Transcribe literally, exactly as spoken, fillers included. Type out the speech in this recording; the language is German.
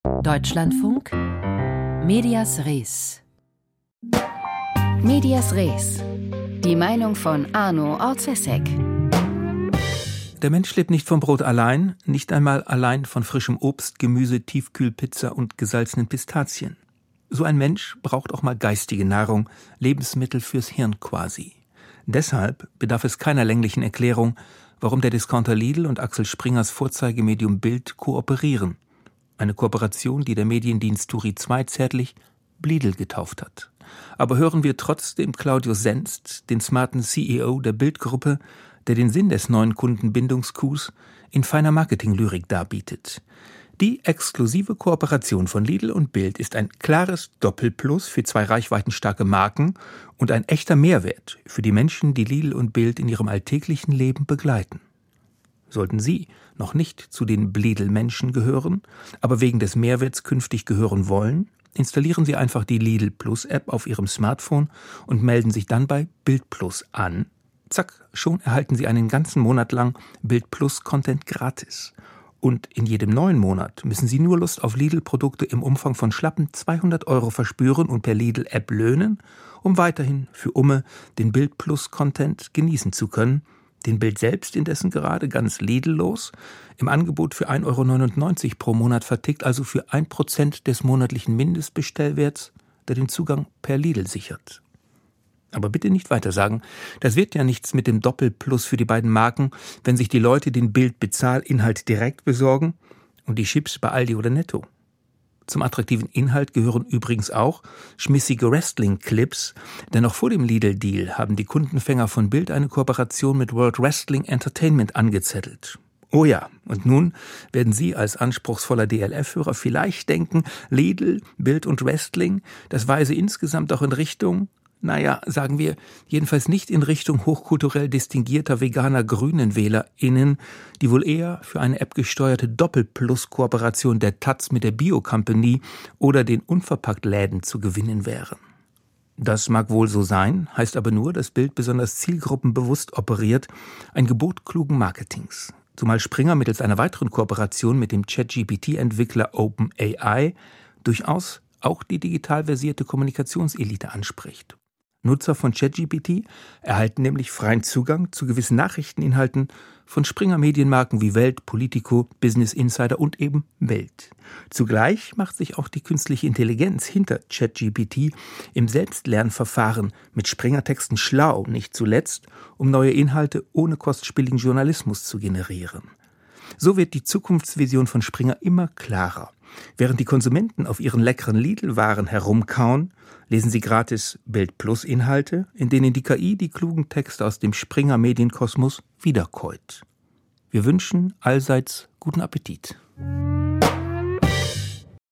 Deutschlandfunk Medias Res. Medias Res. Die Meinung von Arno Orzesek. Der Mensch lebt nicht vom Brot allein, nicht einmal allein von frischem Obst, Gemüse, Tiefkühlpizza und gesalzenen Pistazien. So ein Mensch braucht auch mal geistige Nahrung, Lebensmittel fürs Hirn quasi. Deshalb bedarf es keiner länglichen Erklärung, warum der Discounter Lidl und Axel Springers Vorzeigemedium Bild kooperieren. Eine Kooperation, die der Mediendienst Turi zwei zärtlich Blidl getauft hat. Aber hören wir trotzdem Claudius Senst, den smarten C E O der Bild-Gruppe, der den Sinn des neuen Kundenbindungskus in feiner Marketinglyrik darbietet. Die exklusive Kooperation von Lidl und Bild ist ein klares Doppelplus für zwei reichweitenstarke Marken und ein echter Mehrwert für die Menschen, die Lidl und Bild in ihrem alltäglichen Leben begleiten. Sollten Sie noch nicht zu den Blidl-Menschen gehören, aber wegen des Mehrwerts künftig gehören wollen, installieren Sie einfach die Lidl Plus App auf Ihrem Smartphone und melden sich dann bei Bild Plus an. Zack, schon erhalten Sie einen ganzen Monat lang Bild Plus Content gratis. Und in jedem neuen Monat müssen Sie nur Lust auf Lidl-Produkte im Umfang von schlappen zweihundert Euro verspüren und per Lidl-App löhnen, um weiterhin für Umme den Bild Plus Content genießen zu können, den Bild selbst indessen gerade ganz Lidl-los im Angebot für ein Euro neunundneunzig pro Monat vertickt, also für ein Prozent des monatlichen Mindestbestellwerts, der den Zugang per Lidl sichert. Aber bitte nicht weiter sagen, das wird ja nichts mit dem Doppelplus für die beiden Marken, wenn sich die Leute den Bild-Bezahlinhalt direkt besorgen und die Chips bei Aldi oder Netto. Zum attraktiven Inhalt gehören übrigens auch schmissige Wrestling-Clips, denn noch vor dem Lidl-Deal haben die Kundenfänger von Bild eine Kooperation mit World Wrestling Entertainment angezettelt. Oh ja, und nun werden Sie als anspruchsvoller D L F-Hörer vielleicht denken, Lidl, Bild und Wrestling, das weise insgesamt auch in Richtung, naja, sagen wir, jedenfalls nicht in Richtung hochkulturell distinguierter veganer GrünenwählerInnen, die wohl eher für eine App-gesteuerte Doppelplus-Kooperation der Taz mit der Bio-Company oder den Unverpackt-Läden zu gewinnen wären. Das mag wohl so sein, heißt aber nur, dass Bild besonders zielgruppenbewusst operiert, ein Gebot klugen Marketings. Zumal Springer mittels einer weiteren Kooperation mit dem ChatGPT-Entwickler OpenAI durchaus auch die digital versierte Kommunikationselite anspricht. Nutzer von ChatGPT erhalten nämlich freien Zugang zu gewissen Nachrichteninhalten von Springer-Medienmarken wie Welt, Politico, Business Insider und eben Welt. Zugleich macht sich auch die künstliche Intelligenz hinter ChatGPT im Selbstlernverfahren mit Springer-Texten schlau, nicht zuletzt, um neue Inhalte ohne kostspieligen Journalismus zu generieren. So wird die Zukunftsvision von Springer immer klarer. Während die Konsumenten auf ihren leckeren Lidl-Waren herumkauen, lesen sie gratis Bild-Plus-Inhalte, in denen die K I die klugen Texte aus dem Springer-Medienkosmos wiederkäut. Wir wünschen allseits guten Appetit.